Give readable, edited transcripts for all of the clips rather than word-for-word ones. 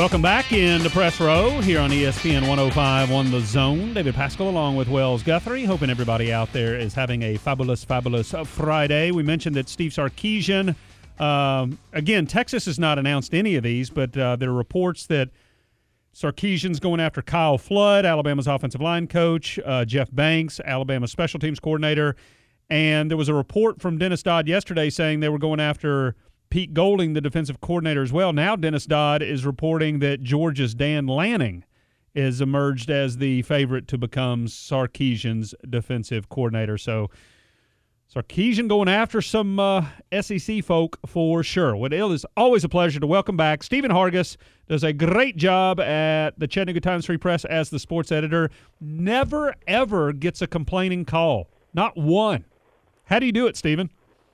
Welcome back into Press Row here on ESPN 105 on The Zone. David Pascal along with Wells Guthrie. Hoping everybody out there is having a fabulous Friday. We mentioned that Steve Sarkisian, again, Texas has not announced any of these, but there are reports that Sarkisian's going after Kyle Flood, Alabama's offensive line coach, Jeff Banks, Alabama's special teams coordinator, and there was a report from Dennis Dodd yesterday saying they were going after Pete Golding, the defensive coordinator, as well. Now Dennis Dodd is reporting that Georgia's Dan Lanning is emerged as the favorite to become Sarkisian's defensive coordinator. So Sarkisian going after some SEC folk for sure. Well, it is always a pleasure to welcome back Stephen Hargis. Does a great job at the Chattanooga Times-Free Press as the sports editor. Never, ever gets a complaining call. Not one. How do you do it, Stephen?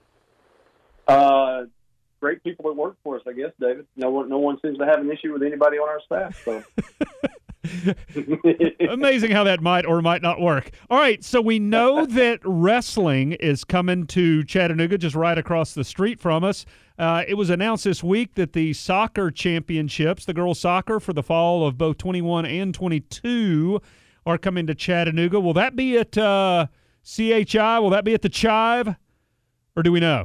Great people that work for us, I guess, David. No one seems to have an issue with anybody on our staff. So amazing how that might or might not work. All right, so we know that wrestling is coming to Chattanooga, just right across the street from us. It was announced this week that the soccer championships, the girls' soccer for the fall of both 21 and 22, are coming to Chattanooga. Will that be at CHI? Will that be at the Chive? Or do we know?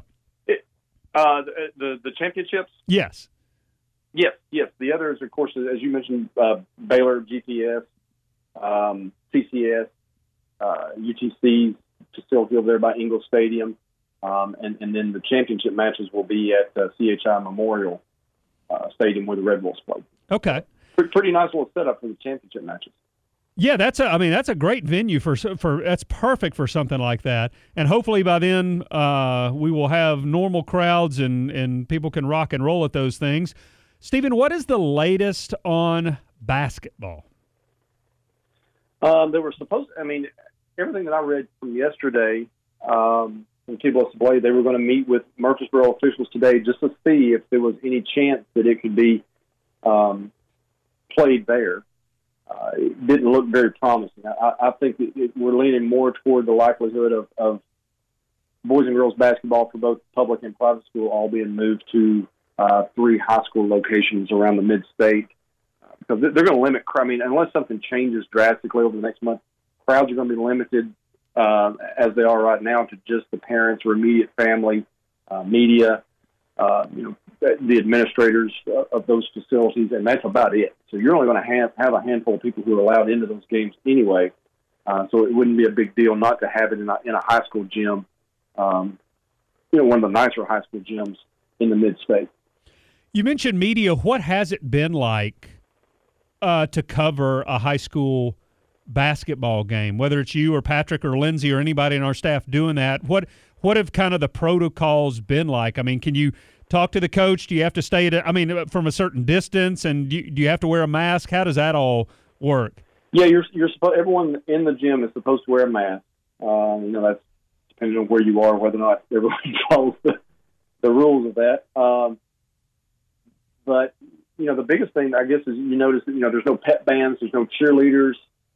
The championships? Yes. Yes. The others, of course, as you mentioned, Baylor, GTS, CCS, UTC's facility over there by Ingalls Stadium, and then the championship matches will be at CHI Memorial Stadium where the Red Wolves play. Okay. Pretty nice little setup for the championship matches. Yeah, that's a great venue for that's perfect for something like that. And hopefully by then we will have normal crowds and people can rock and roll at those things. Stephen, what is the latest on basketball? They were supposed everything that I read from yesterday from T-Bus Blade, they were going to meet with Murfreesboro officials today just to see if there was any chance that it could be played there. It didn't look very promising. I think we're leaning more toward the likelihood of boys and girls basketball for both public and private school all being moved to 3 high school locations around the mid-state. Because they're going to limit, unless something changes drastically over the next month, crowds are going to be limited as they are right now to just the parents or immediate family, media, the administrators of those facilities, and that's about it. So you're only going to have a handful of people who are allowed into those games anyway. So it wouldn't be a big deal not to have it in a high school gym, one of the nicer high school gyms in the mid-state. You mentioned media. What has it been like to cover a high school basketball game, whether it's you or Patrick or Lindsay or anybody in our staff doing that? What have kind of the protocols been like? I mean, can you talk to the coach? Do you have to stay from a certain distance, and do you have to wear a mask? How does that all work? Yeah, you're supposed. Everyone in the gym is supposed to wear a mask. That's depending on where you are, whether or not everyone follows the rules of that. But the biggest thing, I guess, is you notice that there's no pep bands, there's no cheerleaders.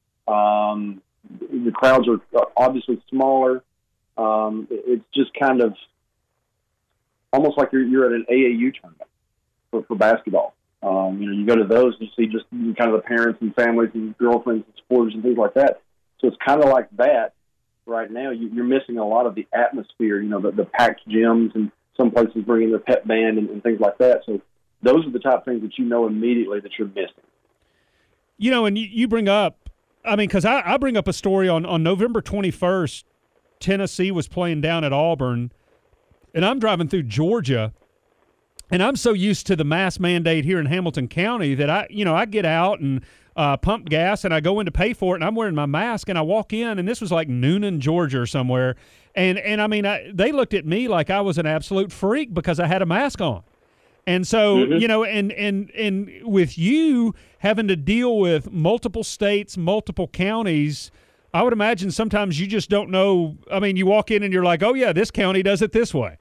The crowds are obviously smaller. It's just kind of almost like you're at an AAU tournament for basketball. You go to those and you see just kind of the parents and families and girlfriends and supporters and things like that. So it's kind of like that right now. You're missing a lot of the atmosphere, the packed gyms, and some places bringing their pep band and things like that. So those are the type of things that immediately that you're missing. And you bring up, because I bring up a story on November 21st, Tennessee was playing down at Auburn, and I'm driving through Georgia, and I'm so used to the mask mandate here in Hamilton County that I get out and pump gas, and I go in to pay for it, and I'm wearing my mask, and I walk in, and this was like Noonan, Georgia or somewhere, and they looked at me like I was an absolute freak because I had a mask on. And so, and with you having to deal with multiple states, multiple counties, I would imagine sometimes you just don't know. You walk in and you're like, oh, yeah, this county does it this way.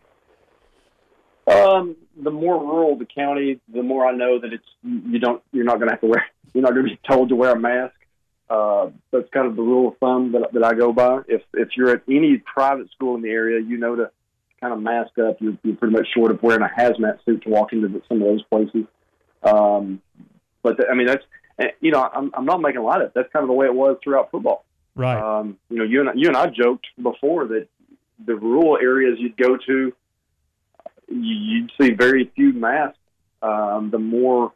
The more rural the county, the more I know that you're not going to have to wear, you're not going to be told to wear a mask. That's kind of the rule of thumb that I go by. If you're at any private school in the area, to kind of mask up, you're pretty much short of wearing a hazmat suit to walk into some of those places. But I mean, that's, I'm not making a lot of it. That's kind of the way it was throughout football. Right. You and I joked before that the rural areas you'd go to, you'd see very few masks. The more,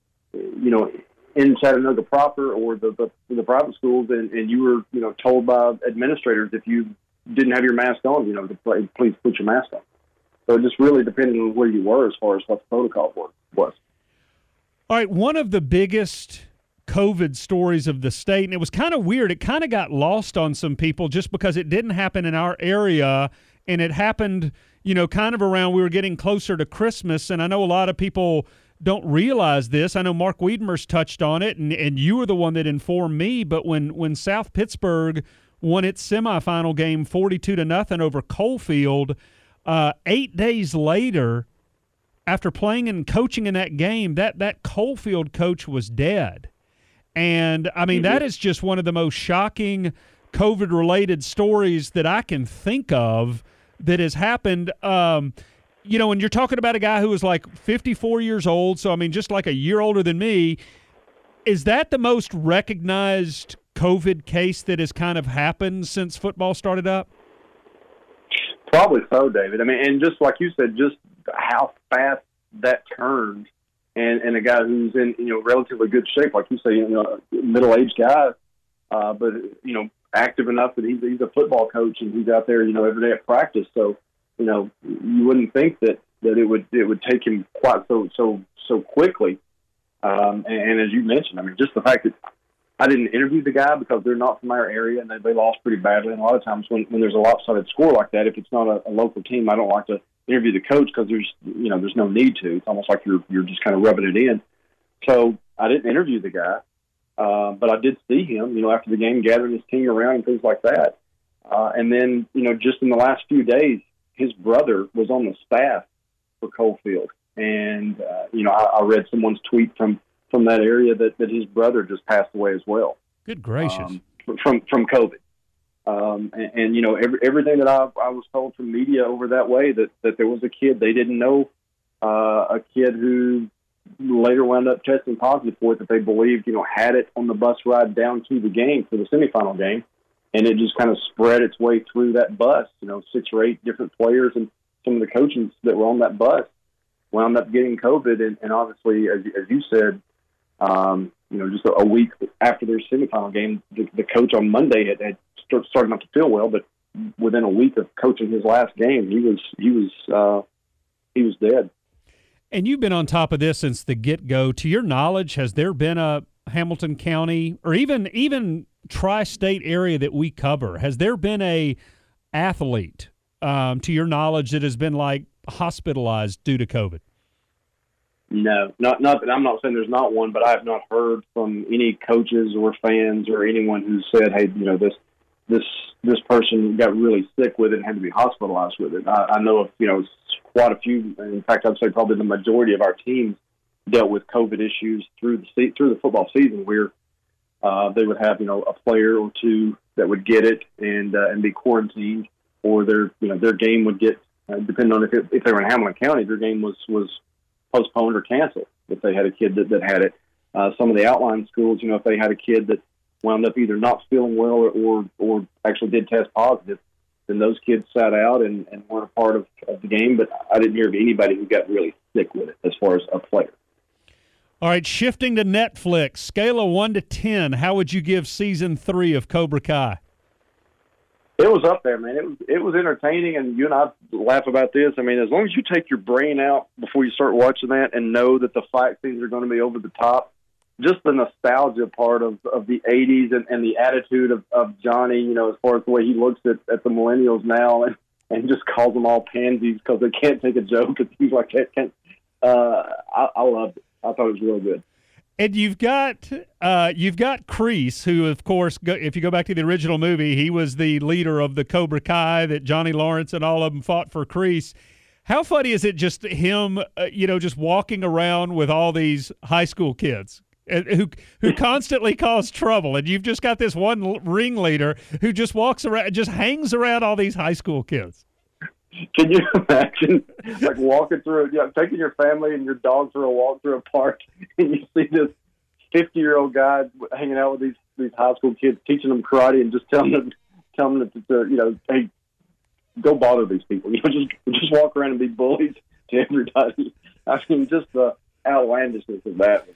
in Chattanooga proper or the private schools, and you were, told by administrators if you didn't have your mask on, to please put your mask on. So it just really depended on where you were as far as what the protocol was. All right, one of the biggest COVID stories of the state, and it was kind of weird. It kind of got lost on some people just because it didn't happen in our area, and it happened, kind of around we were getting closer to Christmas, and I know a lot of people don't realize this. I know Mark Wiedemer's touched on it, and you were the one that informed me, but when South Pittsburgh won its semifinal game 42-0 over Coalfield, 8 days later, after playing and coaching in that game, that Coalfield coach was dead. And, I mean, that is just one of the most shocking COVID-related stories that I can think of that has happened. And you're talking about a guy who was like 54 years old, so, I mean, just like a year older than me. Is that the most recognized COVID case that has kind of happened since football started up? Probably so, David. I mean, and just like you said, just how fast that turned. And a guy who's in, relatively good shape, like you say, middle-aged guy, but, active enough that he's a football coach and he's out there, every day at practice. So, you wouldn't think that it would take him quite so quickly. And as you mentioned, I mean, just the fact that I didn't interview the guy because they're not from our area and they lost pretty badly. And a lot of times when there's a lopsided score like that, if it's not a local team, I don't like to interview the coach because there's no need to. It's almost like you're just kind of rubbing it in. So I didn't interview the guy, but I did see him, after the game, gathering his team around and things like that. And then, just in the last few days, his brother was on the staff for Coalfield. And, I read someone's tweet from that area that his brother just passed away as well. Good gracious. From COVID. Everything that I was told from media over that way, that there was a kid they didn't know, a kid who later wound up testing positive for it that they believed, had it on the bus ride down to the game for the semifinal game. And it just kind of spread its way through that bus, 6 or 8 different players and some of the coaches that were on that bus wound up getting COVID. And obviously, as you said, just a week after their semifinal game, the coach on Monday had started not to feel well, but within a week of coaching his last game, he was dead. And you've been on top of this since the get-go. To your knowledge, has there been a Hamilton County or even tri-state area that we cover, has there been a athlete, to your knowledge, that has been like hospitalized due to COVID? No, not that I'm not saying there's not one, but I have not heard from any coaches or fans or anyone who said, hey, this person got really sick with it and had to be hospitalized with it. I know of, quite a few. In fact, I'd say probably the majority of our teams dealt with COVID issues through the football season, where they would have, a player or two that would get it and be quarantined, or their game would get, depending on if they were in Hamilton County, their game was postponed or canceled if they had a kid that had it. Some of the outlying schools, if they had a kid that wound up either not feeling well or actually did test positive, then those kids sat out and weren't a part of the game. But I didn't hear of anybody who got really sick with it as far as a player. All right, shifting to Netflix, scale of 1 to 10, how would you give season 3 of Cobra Kai? It was up there, man. It was entertaining, and you and I laugh about this. I mean, as long as you take your brain out before you start watching that and know that the fight scenes are going to be over the top, just the nostalgia part of the 80s and the attitude of Johnny, as far as the way he looks at the millennials now and just calls them all pansies because they can't take a joke and things like that. I loved it. I thought it was really good. And you've got Kreese, who, of course, if you go back to the original movie, he was the leader of the Cobra Kai that Johnny Lawrence and all of them fought for Kreese. How funny is it just him, just walking around with all these high school kids who constantly cause trouble, and you've just got this one ringleader who just walks around, just hangs around all these high school kids. Can you imagine, like, walking through, taking your family and your dog for a walk through a park, and you see 50-year-old guy hanging out with these high school kids, teaching them karate and just telling them to hey, go bother these people. Just walk around and be bullies to everybody. I mean, just the outlandishness of that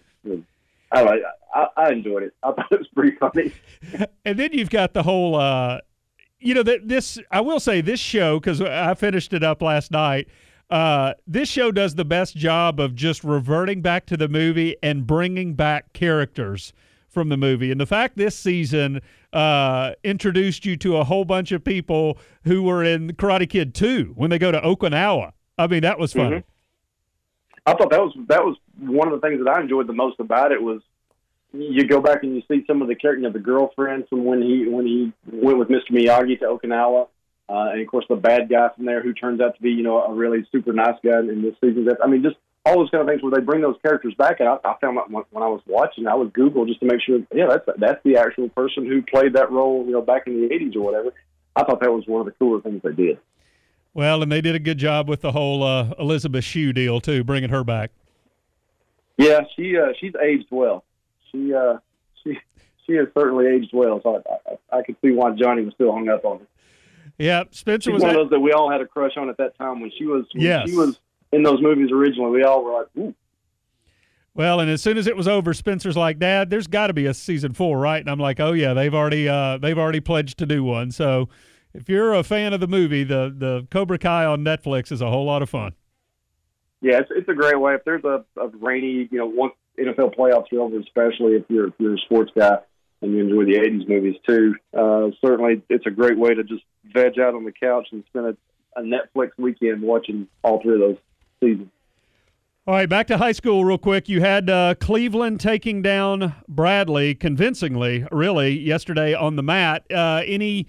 I enjoyed it. I thought it was pretty funny. And then you've got the whole, I will say this show, because I finished it up last night, this show does the best job of just reverting back to the movie and bringing back characters from the movie. And the fact this season introduced you to a whole bunch of people who were in Karate Kid 2 when they go to Okinawa. I mean, that was funny. Mm-hmm. I thought that was one of the things that I enjoyed the most about it was you go back and you see some of the characters, the girlfriend from when he went with Mr. Miyagi to Okinawa, and of course the bad guy from there who turns out to be a really super nice guy in this season. I mean, just all those kind of things where they bring those characters back. And I found out when I was watching, I would Google just to make sure, that's the actual person who played that role, back in the 80s or whatever. I thought that was one of the cooler things they did. Well, and they did a good job with the whole Elizabeth Shue deal too, bringing her back. Yeah, she's aged well. She has certainly aged well. So I could see why Johnny was still hung up on her. Yeah, Spencer was one of those that we all had a crush on at that time when she was Yes. she was in those movies originally. We all were like, ooh. Well, and as soon as it was over, Spencer's like, "Dad, there's got to be a season 4, right?" And I'm like, "Oh yeah, they've already pledged to do one." So, if you're a fan of the movie, the Cobra Kai on Netflix is a whole lot of fun. Yeah, it's a great way. If there's a rainy, once NFL playoffs are over, especially if you're a sports guy and you enjoy the '80s movies too, certainly it's a great way to just veg out on the couch and spend a Netflix weekend watching all three of those seasons. All right, back to high school real quick. You had Cleveland taking down Bradley convincingly, really, yesterday on the mat. Any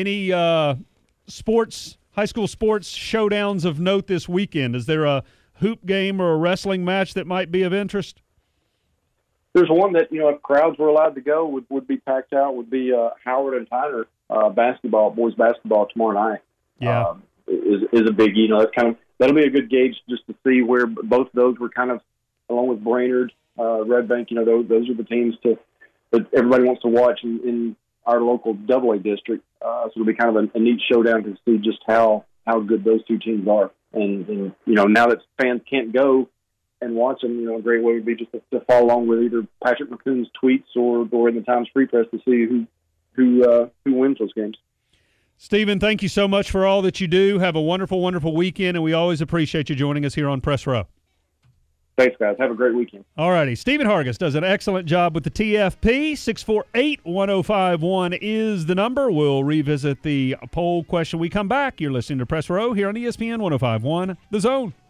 high school sports showdowns of note this weekend? Is there a hoop game or a wrestling match that might be of interest? There's one that, if crowds were allowed to go, would be packed out, would be Howard and Tyner basketball, boys basketball tomorrow night. Yeah. Is a biggie. That'll be a good gauge just to see where both of those were kind of, along with Brainerd, Red Bank, those are the teams that everybody wants to watch in our local AA district. So it'll be kind of a neat showdown to see just how good those two teams are. And now that fans can't go and watch them, a great way would be just to follow along with either Patrick McCoon's tweets or in the Times Free Press to see who wins those games. Stephen, thank you so much for all that you do. Have a wonderful, wonderful weekend, and we always appreciate you joining us here on Press Row. Thanks, guys. Have a great weekend. All righty. Stephen Hargis does an excellent job with the TFP. 648-1051 is the number. We'll revisit the poll question when we come back. You're listening to Press Row here on ESPN 105.1 The Zone.